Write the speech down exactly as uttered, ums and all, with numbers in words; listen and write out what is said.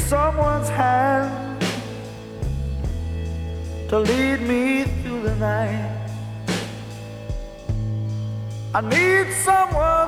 someone's hand to lead me through the night. I need someone